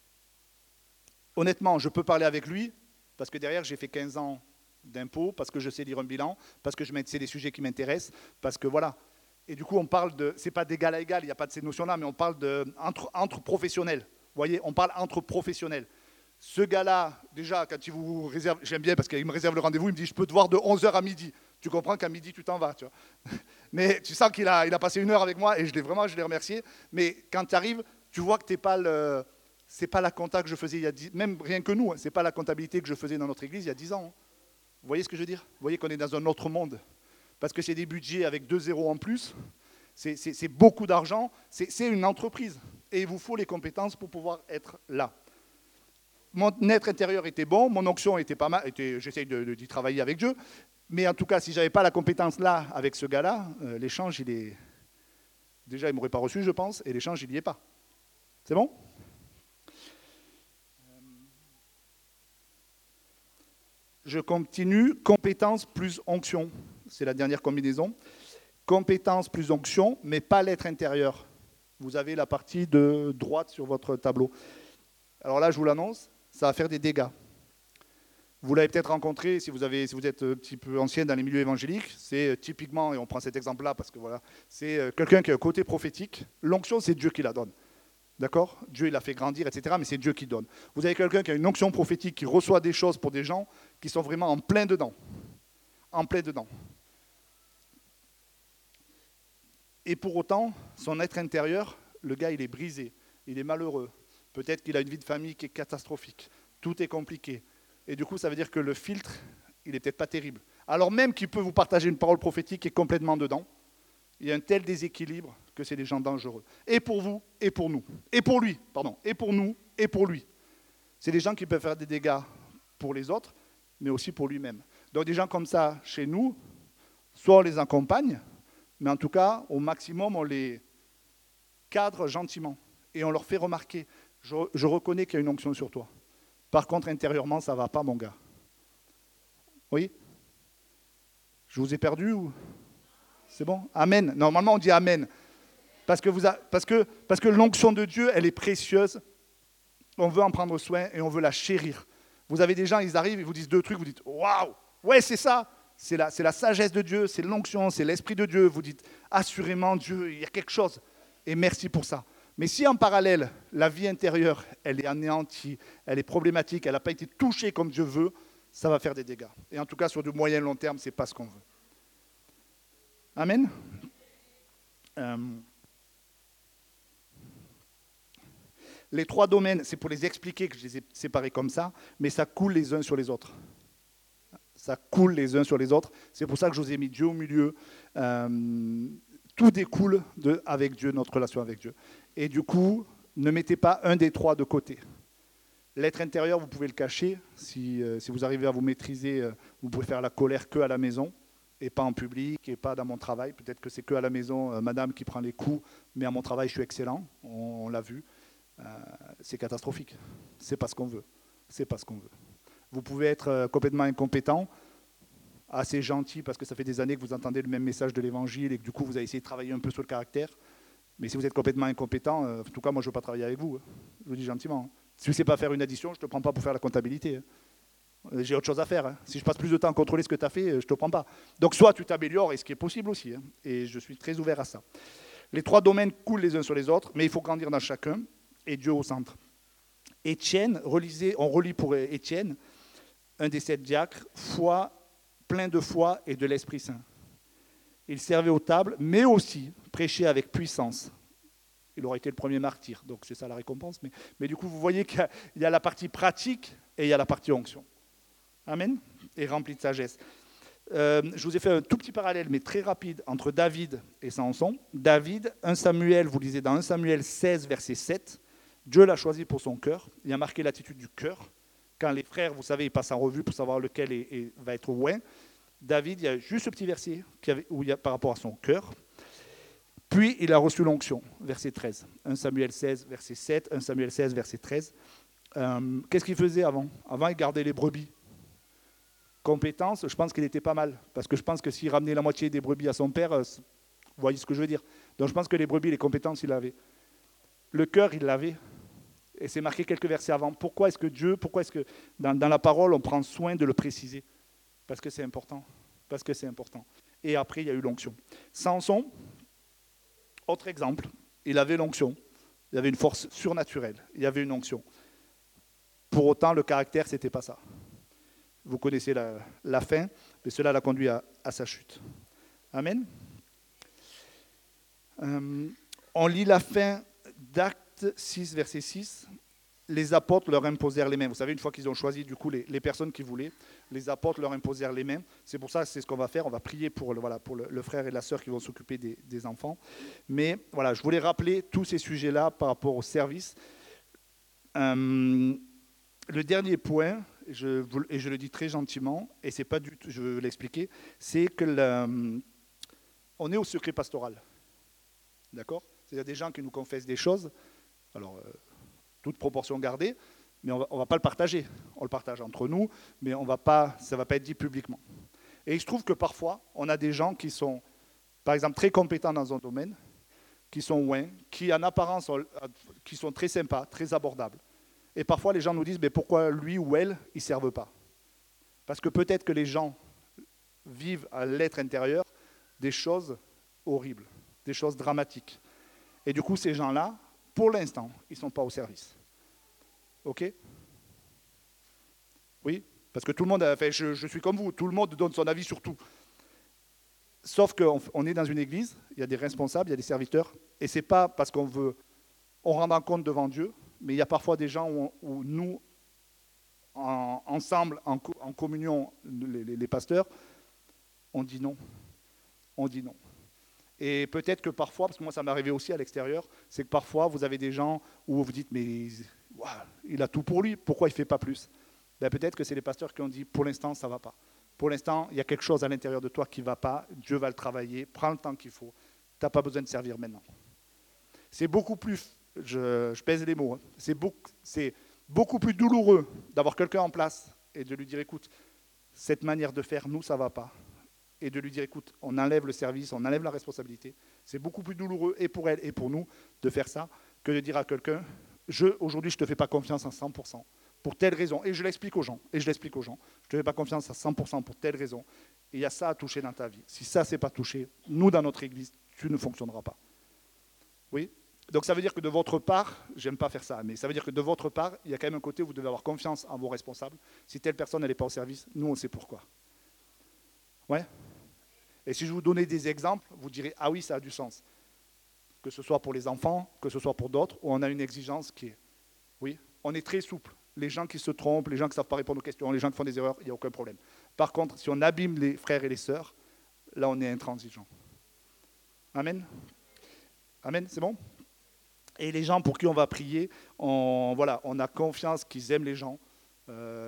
[SPEAKER 2] honnêtement, je peux parler avec lui, parce que derrière, j'ai fait quinze ans d'impôts, parce que je sais lire un bilan, parce que je c'est des sujets qui m'intéressent, parce que voilà. Et du coup, on parle de, c'est pas d'égal à égal, il n'y a pas de ces notions-là, mais on parle de, entre, entre professionnels. Vous voyez, on parle entre professionnels. Ce gars-là, déjà, quand il vous réserve, j'aime bien parce qu'il me réserve le rendez-vous, il me dit, je peux te voir de onze heures à midi. Tu comprends qu'à midi, tu t'en vas. Tu vois. Mais tu sens qu'il a, il a passé une heure avec moi et je l'ai vraiment, je l'ai remercié. Mais quand tu arrives, tu vois que tu n'es pas le... C'est pas la compta que je faisais il y a dix, même rien que nous, hein, c'est pas la comptabilité que je faisais dans notre église il y a dix ans. Hein. Vous voyez ce que je veux dire? Vous voyez qu'on est dans un autre monde. Parce que c'est des budgets avec deux zéros en plus, c'est, c'est, c'est beaucoup d'argent, c'est, c'est une entreprise. Et il vous faut les compétences pour pouvoir être là. Mon être intérieur était bon, mon onction était pas mal, était, j'essaye de, de, d'y travailler avec Dieu, mais en tout cas, si je n'avais pas la compétence là, avec ce gars-là, euh, l'échange, il est... Déjà, il ne m'aurait pas reçu, je pense, et l'échange, il n'y est pas. C'est bon? Je continue, compétence plus onction. C'est la dernière combinaison. Compétence plus onction, mais pas l'être intérieur. Vous avez la partie de droite sur votre tableau. Alors là, je vous l'annonce, ça va faire des dégâts. Vous l'avez peut-être rencontré, si vous, avez, si vous êtes un petit peu ancien dans les milieux évangéliques, c'est typiquement, et on prend cet exemple-là parce que voilà, c'est quelqu'un qui a un côté prophétique. L'onction, c'est Dieu qui la donne. D'accord? Dieu, il l'a fait grandir, et cetera, mais c'est Dieu qui donne. Vous avez quelqu'un qui a une onction prophétique, qui reçoit des choses pour des gens qui sont vraiment en plein dedans. En plein dedans. Et pour autant, son être intérieur, le gars, il est brisé, il est malheureux. Peut-être qu'il a une vie de famille qui est catastrophique. Tout est compliqué. Et du coup, ça veut dire que le filtre, il n'est peut-être pas terrible. Alors même qu'il peut vous partager une parole prophétique qui est complètement dedans, il y a un tel déséquilibre que c'est des gens dangereux. Et pour vous, et pour nous. Et pour lui, pardon. Et pour nous, et pour lui. C'est des gens qui peuvent faire des dégâts pour les autres, mais aussi pour lui-même. Donc des gens comme ça, chez nous, soit on les accompagne, mais en tout cas, au maximum, on les cadre gentiment. Et on leur fait remarquer, je, je reconnais qu'il y a une onction sur toi. Par contre, intérieurement, ça ne va pas, mon gars. Oui? Je vous ai perdu ou... C'est bon? Amen. Normalement, on dit Amen. Parce que, vous a, parce, que, parce que l'onction de Dieu, elle est précieuse. On veut en prendre soin et on veut la chérir. Vous avez des gens, ils arrivent, ils vous disent deux trucs, vous dites waouh, ouais, c'est ça. C'est la, c'est la sagesse de Dieu, c'est l'onction, c'est l'esprit de Dieu. Vous dites assurément, Dieu, il y a quelque chose. Et merci pour ça. Mais si en parallèle, la vie intérieure, elle est anéantie, elle est problématique, elle n'a pas été touchée comme Dieu veut, ça va faire des dégâts. Et en tout cas, sur du moyen et long terme, ce n'est pas ce qu'on veut. Amen. Euh, les trois domaines, c'est pour les expliquer que je les ai séparés comme ça, mais ça coule les uns sur les autres. Ça coule les uns sur les autres. C'est pour ça que je vous ai mis Dieu au milieu. Euh, tout découle de, avec Dieu, notre relation avec Dieu. Et du coup, ne mettez pas un des trois de côté. L'être intérieur, vous pouvez le cacher. Si, euh, si vous arrivez à vous maîtriser, euh, vous pouvez faire la colère que à la maison. et pas en public, et pas dans mon travail. Peut-être que c'est que à la maison, euh, madame qui prend les coups, mais à mon travail, je suis excellent, on, on l'a vu. Euh, c'est catastrophique. C'est pas ce qu'on veut. C'est pas ce qu'on veut. Vous pouvez être euh, complètement incompétent, assez gentil parce que ça fait des années que vous entendez le même message de l'évangile et que du coup vous avez essayé de travailler un peu sur le caractère. Mais si vous êtes complètement incompétent, euh, en tout cas moi je ne veux pas travailler avec vous. Hein. Je vous dis gentiment. Hein. Si tu ne sais pas faire une addition, je ne te prends pas pour faire la comptabilité. Hein. J'ai autre chose à faire. Hein. Si je passe plus de temps à contrôler ce que tu as fait, je ne te prends pas. Donc soit tu t'améliores, et ce qui est possible aussi. Hein. Et je suis très ouvert à ça. Les trois domaines coulent les uns sur les autres, mais il faut grandir dans chacun et Dieu au centre. Étienne, relisez, on relit pour Étienne, un des sept diacres, foi, plein de foi et de l'Esprit Saint. Il servait aux tables, mais aussi prêchait avec puissance. Il aurait été le premier martyr, donc c'est ça la récompense. Mais, mais du coup, vous voyez qu'il y a, il y a la partie pratique et il y a la partie onction. Amen. Et rempli de sagesse. Euh, je vous ai fait un tout petit parallèle, mais très rapide, entre David et Samson. David, un Samuel, vous lisez dans un Samuel seize, verset sept, Dieu l'a choisi pour son cœur. Il a marqué l'attitude du cœur. Quand les frères, vous savez, ils passent en revue pour savoir lequel est, est, va être oint. David, il y a juste ce petit verset qui avait, où il y a par rapport à son cœur. Puis, il a reçu l'onction, verset treize. un Samuel seize, verset sept, un Samuel seize, verset treize. Euh, qu'est-ce qu'il faisait avant ? Avant, il gardait les brebis. Compétence, je pense qu'il était pas mal. Parce que je pense que s'il ramenait la moitié des brebis à son père, euh, vous voyez ce que je veux dire. Donc, je pense que les brebis, les compétences, il avait. Le cœur, il l'avait. Et c'est marqué quelques versets avant. Pourquoi est-ce que Dieu, pourquoi est-ce que dans, dans la parole, on prend soin de le préciser ? Parce que c'est important. Parce que c'est important. Et après, il y a eu l'onction. Samson, autre exemple, il avait l'onction. Il avait une force surnaturelle. Il y avait une onction. Pour autant, le caractère, ce n'était pas ça. Vous connaissez la, la fin, mais cela l'a conduit à, à sa chute. Amen. Euh, on lit la fin d'Actes six, verset six. Les apôtres leur imposèrent les mains. Vous savez, une fois qu'ils ont choisi du coup les, les personnes qu'ils voulaient, les apôtres leur imposèrent les mains. C'est pour ça, c'est ce qu'on va faire. On va prier pour, le, voilà, pour le, le frère et la sœur qui vont s'occuper des, des enfants. Mais voilà, je voulais rappeler tous ces sujets-là par rapport au service. Euh, le dernier point, je, et je le dis très gentiment, et c'est pas du tout, je veux l'expliquer, c'est que le, on est au secret pastoral. D'accord ? C'est-à-dire des gens qui nous confessent des choses. Alors, euh, toute proportion gardée, mais on ne va pas le partager. On le partage entre nous, mais on va pas, ça ne va pas être dit publiquement. Et il se trouve que parfois, on a des gens qui sont, par exemple, très compétents dans un domaine, qui sont ouins, qui en apparence qui sont très sympas, très abordables. Et parfois, les gens nous disent, mais pourquoi lui ou elle, ils ne servent pas ? Parce que peut-être que les gens vivent à l'être intérieur des choses horribles, des choses dramatiques. Et du coup, ces gens-là, pour l'instant, ils ne sont pas au service. OK ? Oui ? Parce que tout le monde, a, enfin, je, je suis comme vous, tout le monde donne son avis sur tout. Sauf qu'on on est dans une église, il y a des responsables, il y a des serviteurs, et ce n'est pas parce qu'on veut, on rend en compte devant Dieu, mais il y a parfois des gens où, où nous, en, ensemble, en, en communion, les, les, les pasteurs, on dit non. On dit non. Et peut-être que parfois, parce que moi ça m'est arrivé aussi à l'extérieur, c'est que parfois vous avez des gens où vous vous dites mais wow, il a tout pour lui, pourquoi il ne fait pas plus ? Ben, peut-être que c'est les pasteurs qui ont dit pour l'instant ça ne va pas. Pour l'instant il y a quelque chose à l'intérieur de toi qui ne va pas, Dieu va le travailler, prends le temps qu'il faut, tu n'as pas besoin de servir maintenant. C'est beaucoup plus, je, je pèse les mots, hein, c'est, beaucoup, c'est beaucoup plus douloureux d'avoir quelqu'un en place et de lui dire écoute, cette manière de faire, nous ça ne va pas. Et de lui dire, écoute, on enlève le service, on enlève la responsabilité. C'est beaucoup plus douloureux, et pour elle et pour nous, de faire ça, que de dire à quelqu'un, je, aujourd'hui, je ne te fais pas confiance à cent pour cent, pour telle raison. Et je l'explique aux gens, et je l'explique aux gens. Je ne te fais pas confiance à cent pour cent pour telle raison. Et il y a ça à toucher dans ta vie. Si ça, ce n'est pas touché, nous, dans notre église, tu ne fonctionneras pas. Oui ? Donc ça veut dire que de votre part, j'aime pas faire ça, mais ça veut dire que de votre part, il y a quand même un côté où vous devez avoir confiance en vos responsables. Si telle personne, elle n'est pas au service, nous, on sait pourquoi. Ouais. Et si je vous donnais des exemples, vous direz « Ah oui, ça a du sens ». Que ce soit pour les enfants, que ce soit pour d'autres, où on a une exigence qui est… Oui, on est très souple. Les gens qui se trompent, les gens qui ne savent pas répondre aux questions, les gens qui font des erreurs, il n'y a aucun problème. Par contre, si on abîme les frères et les sœurs, là, on est intransigeant. Amen. Amen, c'est bon ? Et les gens pour qui on va prier, on, voilà, on a confiance qu'ils aiment les gens. Euh,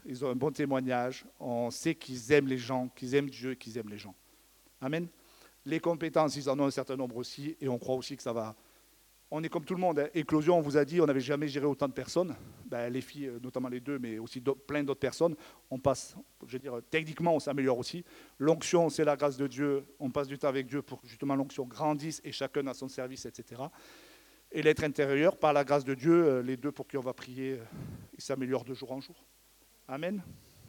[SPEAKER 2] ils ont un bon témoignage, on sait qu'ils aiment les gens, qu'ils aiment Dieu, qu'ils aiment les gens. Amen. Les compétences, ils en ont un certain nombre aussi, et on croit aussi que ça va. On est comme tout le monde. Hein. Éclosion, on vous a dit, on n'avait jamais géré autant de personnes. Ben, les filles, notamment les deux, mais aussi plein d'autres personnes. On passe, je veux dire, techniquement, on s'améliore aussi. L'onction, c'est la grâce de Dieu. On passe du temps avec Dieu pour que justement l'onction grandisse et chacun à son service, et cetera. Et l'être intérieur, par la grâce de Dieu, les deux pour qui on va prier, ils s'améliorent de jour en jour. Amen.